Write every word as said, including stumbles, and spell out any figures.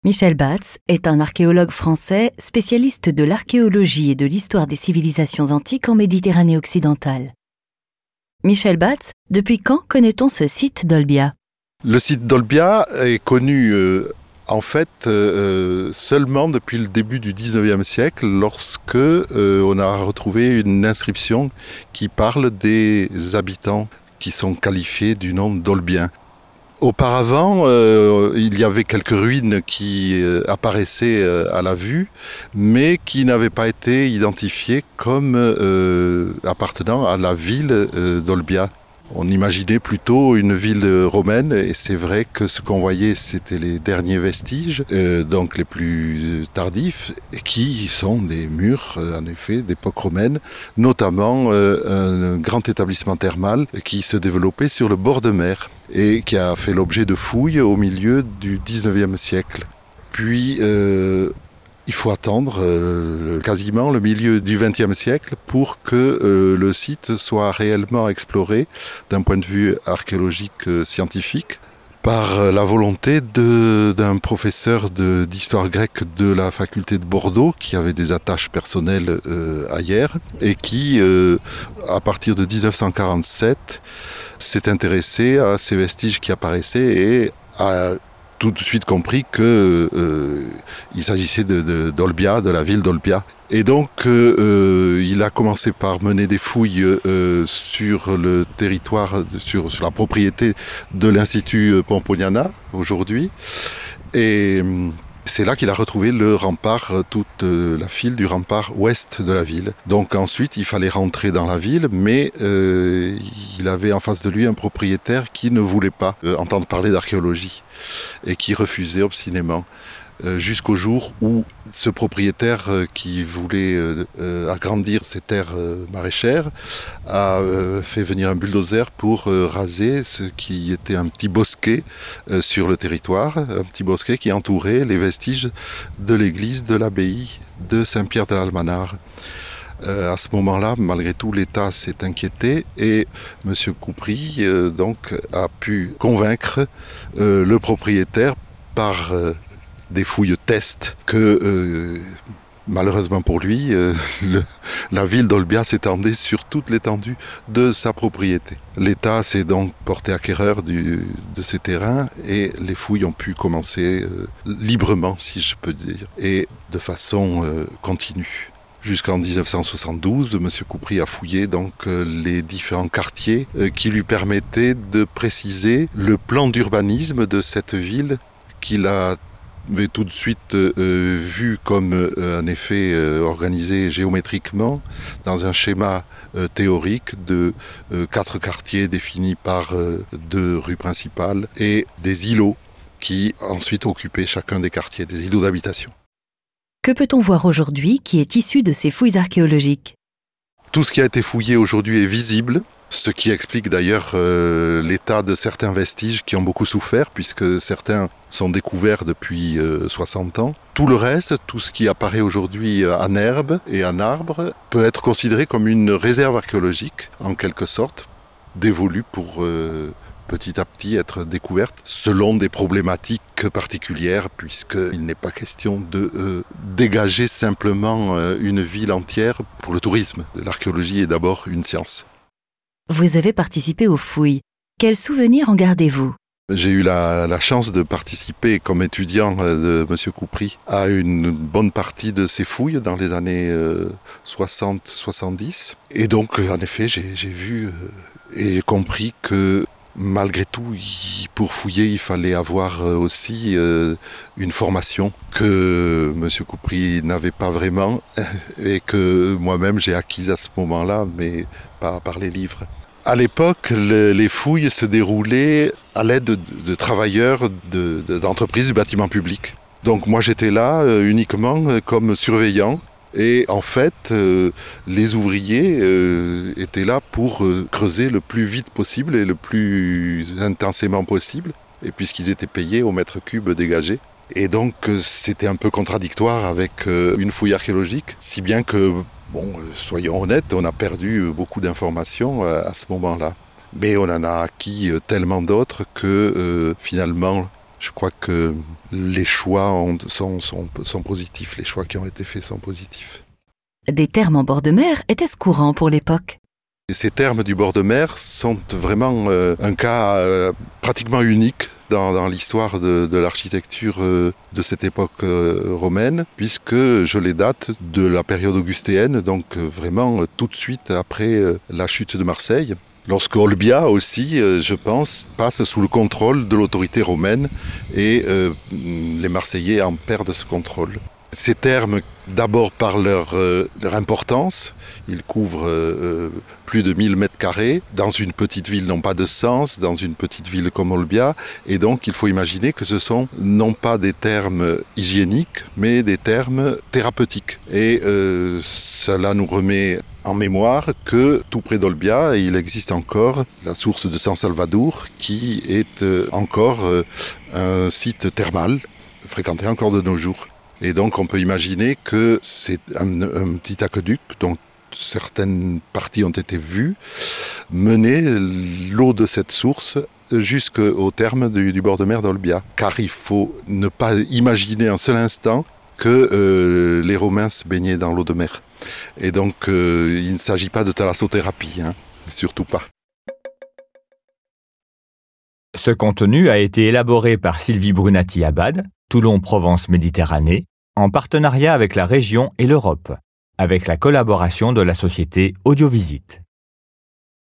Michel Batz est un archéologue français spécialiste de l'archéologie et de l'histoire des civilisations antiques en Méditerranée occidentale. Michel Batz, depuis quand connaît-on ce site d'Olbia ? Le site d'Olbia est connu euh, en fait euh, seulement depuis le début du dix-neuvième siècle, lorsque euh, on a retrouvé une inscription qui parle des habitants qui sont qualifiés du nom d'Olbiens. Auparavant, euh, il y avait quelques ruines qui euh, apparaissaient euh, à la vue, mais qui n'avaient pas été identifiées comme euh, appartenant à la ville euh, d'Olbia. On imaginait plutôt une ville romaine, et c'est vrai que ce qu'on voyait, c'était les derniers vestiges, euh, donc les plus tardifs, qui sont des murs, euh, en effet, d'époque romaine, notamment euh, un grand établissement thermal qui se développait sur le bord de mer et qui a fait l'objet de fouilles au milieu du dix-neuvième siècle. Puis, euh, il faut attendre euh, quasiment le milieu du vingtième siècle pour que euh, le site soit réellement exploré d'un point de vue archéologique euh, scientifique par euh, la volonté de, d'un professeur de, d'histoire grecque de la faculté de Bordeaux qui avait des attaches personnelles euh, ailleurs et qui, euh, à partir de dix-neuf cent quarante-sept, s'est intéressé à ces vestiges qui apparaissaient et a tout de suite compris qu'il euh, s'agissait de, de, d'Olbia, de la ville d'Olbia. Et donc, euh, il a commencé par mener des fouilles euh, sur le territoire, sur, sur la propriété de l'Institut Pomponiana, aujourd'hui. Et c'est là qu'il a retrouvé le rempart, toute la file du rempart ouest de la ville. Donc ensuite, il fallait rentrer dans la ville, mais euh, il avait en face de lui un propriétaire qui ne voulait pas euh, entendre parler d'archéologie et qui refusait obstinément. Euh, jusqu'au jour où ce propriétaire euh, qui voulait euh, euh, agrandir ses terres euh, maraîchères a euh, fait venir un bulldozer pour euh, raser ce qui était un petit bosquet euh, sur le territoire, un petit bosquet qui entourait les vestiges de l'église de l'abbaye de Saint-Pierre de l'Almanar. Euh, à ce moment-là, malgré tout, l'État s'est inquiété et M. Coupry euh, donc, a pu convaincre euh, le propriétaire par euh, des fouilles test que, euh, malheureusement pour lui, euh, le, la ville d'Olbia s'étendait sur toute l'étendue de sa propriété. L'État s'est donc porté acquéreur du, de ces terrains et les fouilles ont pu commencer euh, librement, si je peux dire, et de façon euh, continue. Jusqu'en dix-neuf cent soixante-douze, M. Coupry a fouillé donc euh, les différents quartiers euh, qui lui permettaient de préciser le plan d'urbanisme de cette ville qu'il a avait tout de suite euh, vu comme euh, un effet euh, organisé géométriquement dans un schéma euh, théorique de euh, quatre quartiers définis par euh, deux rues principales et des îlots qui ensuite occupaient chacun des quartiers, des îlots d'habitation. Que peut-on voir aujourd'hui qui est issu de ces fouilles archéologiques ? Tout ce qui a été fouillé aujourd'hui est visible, ce qui explique d'ailleurs euh, l'état de certains vestiges qui ont beaucoup souffert, puisque certains sont découverts depuis euh, soixante ans. Tout le reste, tout ce qui apparaît aujourd'hui en herbe et en arbre, peut être considéré comme une réserve archéologique, en quelque sorte, dévolue pour euh, petit à petit être découverte, selon des problématiques particulières, puisqu'il n'est pas question de euh, dégager simplement euh, une ville entière pour le tourisme. L'archéologie est d'abord une science. Vous avez participé aux fouilles. Quels souvenirs en gardez-vous ? J'ai eu la, la chance de participer comme étudiant de M. Coupry à une bonne partie de ces fouilles dans les années euh, soixante soixante-dix. Et donc, en effet, j'ai, j'ai vu euh, et compris que malgré tout, il, pour fouiller, il fallait avoir aussi euh, une formation que M. Coupry n'avait pas vraiment et que moi-même j'ai acquise à ce moment-là, mais pas par les livres. À l'époque, le, les fouilles se déroulaient à l'aide de, de travailleurs de, de, d'entreprises du bâtiment public. Donc moi j'étais là euh, uniquement euh, comme surveillant. Et en fait, euh, les ouvriers euh, étaient là pour euh, creuser le plus vite possible et le plus intensément possible, et puisqu'ils étaient payés au mètre cube dégagé. Et donc euh, c'était un peu contradictoire avec euh, une fouille archéologique, si bien que, bon, euh, soyons honnêtes, on a perdu beaucoup d'informations euh, à ce moment-là. Mais on en a acquis euh, tellement d'autres que euh, finalement, Je crois que les choix ont, sont, sont, sont positifs, les choix qui ont été faits sont positifs. Des thermes en bord de mer étaient-ce courant pour l'époque ? Et ces thermes du bord de mer sont vraiment euh, un cas euh, pratiquement unique dans, dans l'histoire de, de l'architecture euh, de cette époque euh, romaine, puisque je les date de la période augustéenne, donc euh, vraiment euh, tout de suite après euh, la chute de Marseille. Lorsque Olbia aussi, euh, je pense, passe sous le contrôle de l'autorité romaine et euh, les Marseillais en perdent ce contrôle. Ces termes, d'abord par leur, euh, leur importance, ils couvrent euh, plus de mille mètres carrés. Dans une petite ville n'ont pas de sens, dans une petite ville comme Olbia. Et donc il faut imaginer que ce sont non pas des termes hygiéniques, mais des termes thérapeutiques. Et euh, cela nous remet en mémoire que tout près d'Olbia, il existe encore la source de San Salvador, qui est euh, encore euh, un site thermal, fréquenté encore de nos jours. Et donc on peut imaginer que c'est un, un petit aqueduc dont certaines parties ont été vues mener l'eau de cette source jusqu'au terme du, du bord de mer d'Olbia. Car il faut ne pas imaginer un seul instant que euh, les Romains se baignaient dans l'eau de mer. Et donc euh, il ne s'agit pas de thalassothérapie, hein, surtout pas. Ce contenu a été élaboré par Sylvie Brunati-Abad, Toulon-Provence-Méditerranée, en partenariat avec la région et l'Europe, avec la collaboration de la société Audiovisite.